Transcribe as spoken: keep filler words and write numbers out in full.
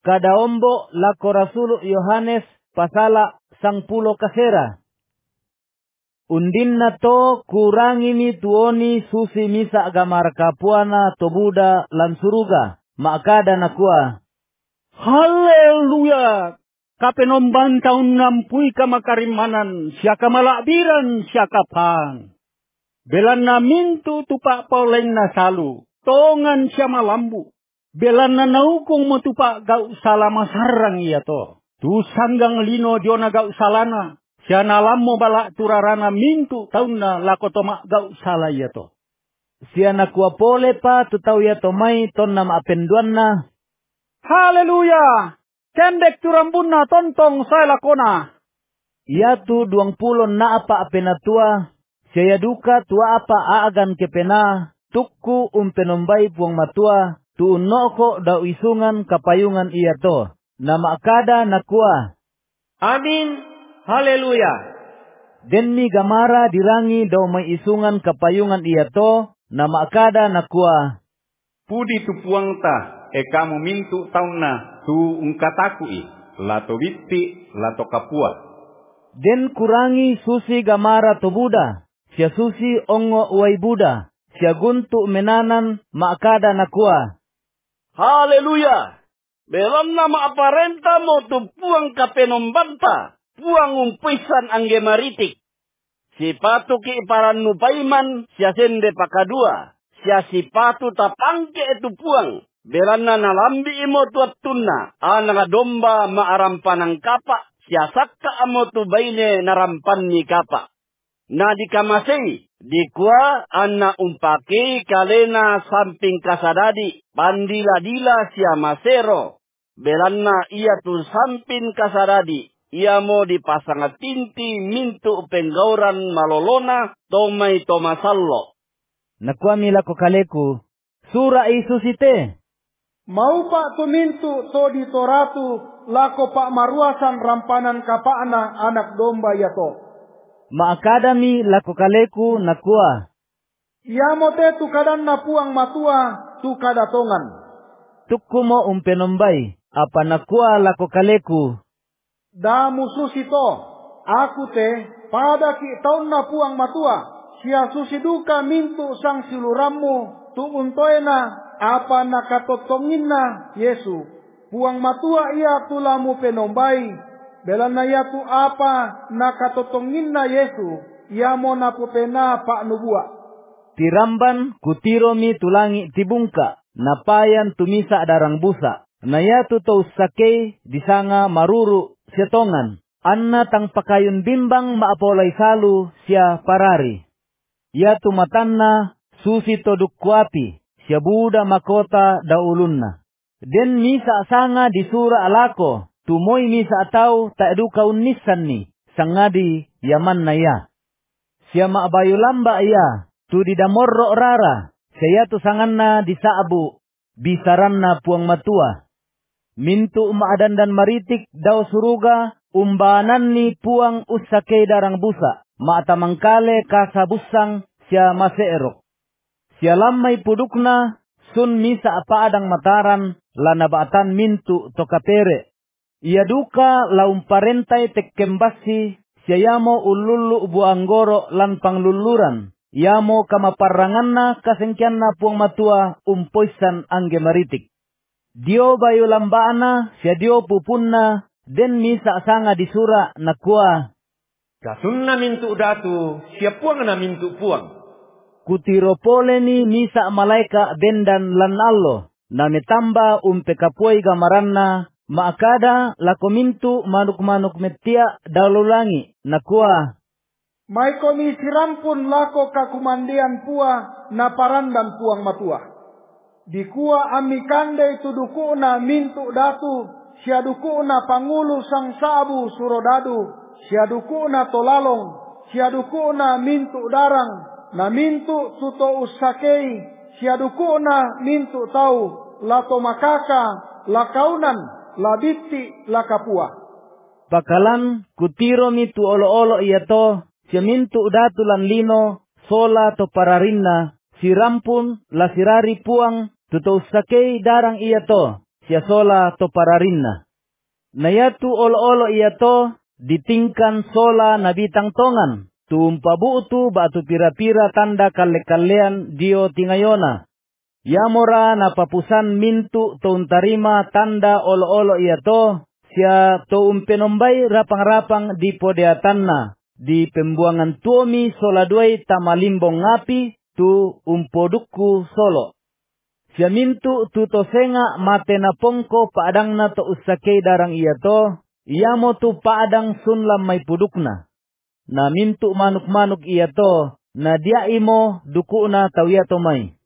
kadaombo lako Rasulu Yohanes pasala sangpulo kasera. Undin na to kurangi mi tuoni susi misa agamar kapuana tobuda lan suruga. Maakada na kuwa. Haleluya! Kapenomban taun nampui kamakarimanan, siya kamalabiran, siya kapang. Belan na mintu tupa pauleng na salu, tongan siya malambu. Belan na naukong mo tupa gau salama sarang iya to. Tu sanggang lino dio na gau salana. Siya nalam mo bala turarana mintu taun na lakotoma gau sala iya to. Siya nakuha pole pa tutaw iya to may ton na maapenduan na. Haleluya! Cendek turambun na tontong saya lakona. Iya tu duang pulon na apa apenatua. Siya duka tua apa aagan kepena. Tukku umpenombai puang matua. Tu unoko daw isungan kapayungan iya to. Na maakada nakuha. Amin. Haleluya. Denni gamara dirangi daw may isungan kapayungan iya to. Na maakada nakuha. Pudi tu puang ta. E kamu mintu taun na tu ungkatakui. Lato bitti, lato kapua. Den kurangi susi gamara to Buddha. Siya susi ongo uway Buddha. Siya guntu menanan maakada nakuha. Haleluya! Belam na maaparenta mo tu puang kapenombanta. Puang umpisan ang gemaritik. Si patu ki iparan nupaiman siya sende pakadua. Siya si patu tapangke itu puang. Berana nalambi imo tuat tunna. Anang domba maarampan ang kapa. Siya sakka amo tu baine narampan ni kapa. Na di kamasay. Di kuwa anna umpaki kalena samping kasadadi. Pandila-dila siya masero. Berana iya tu samping kasadadi. Ia mo dipasang tinti mintu penggauran malolona tomay tomasallo. Nakuha mila ko kaleku. Sura isusite. Mau pak tumintu to di toratu lako pak maruasan rampanan kapaana anak domba yato. Maakadami lako kaleku nakuha. Ia mo te tu kadan na puang matua tu kadatongan. Tukku mo umpenombay. Apa nakuha lako kaleku. Da mususito, aku te, pada ki taun na puang matua, siya susiduka mintu sang siluramu, tu untoena, apa nakatotongin na Yesu. Puang matua iya tulamu penombai, belan na iya tu apa nakatotongin na Yesu, iya mo napupena pak nubua. Tiramban kutiromi tulangi tibungka, napayan tumisa darang busa, nayatu tau sakay disanga maruru, siya tongan, anna tang pakayun bimbang maapolay salu siya parari. Ya tumatanna susi toduk kuapi, siya Buddha makota daulun na. Den misa sanga di sura alako, tumoy misa ataw taedu kaunisan ni, sangadi yaman na ya. Siya maabayo lamba iya, tu di damorro rara, siya tu sangan na di saabu, bisaran na puang matua. Mintu umaadan dan maritik daw suruga, umbanan ni puang usake darang busa, maatamangkale kasabusang siya maseerok. Siya lamay pudukna, sun misa apaadang mataran, lanabatan mintu tokapere. Ia duka laumparentay tekkembasi, siya yamo ululu buanggoro lan pangluluran. Yamo kamaparangan na kasengkian na puang matua umpoisan angge maritik. Dio bayo lambaana, siya dio pupunna, den misa sanga disura nakua. Kasunna mintu datu, siya puang na mintu puang. Kutiropole ni misa malaika bendan lan allo, na metamba umpe kapuay gamaranna, maakada lako mintu manuk-manuk metia dalulangi, nakua. May komisiran lako kakumandian pua na parandan puang matua. Dikua amikande itu dukuna mintu datu, siya dukuna pangulu sang sabu surodadu, siya dukuna tolalong, siya dukuna mintu darang, na mintu tuto usakei, siya dukuna mintu tau, lato makaka, lakaunan, labiti, lakapua. Pakalan kutiro mitu olo-olo iya to, siya mintu datu lan lino, sola to pararinna, si rampun la sirari puang, tuto sakay darang iya to, siya sola to pararinna. Nayatu olo-olo iya to ditingkan sola nabitang tongan. Tumpabuutu batu pira-pira tanda kalle-kallean dio tingayona. Yamora napapusan mintu toun tarima tanda olo-olo iya to. Siya to umpenombay rapang-rapang di podeatanna. Di pembuangan tuomi soladuay tamalimbong ngapi tu umpodukku solo. Siya mintu tu tosenga mate na pongko paadang na to usakay darang iya to. Iyamo tu paadang sunlam may pudukna. Na mintu manuk-manuk iya to. Na dia imo duku na tawiya to may.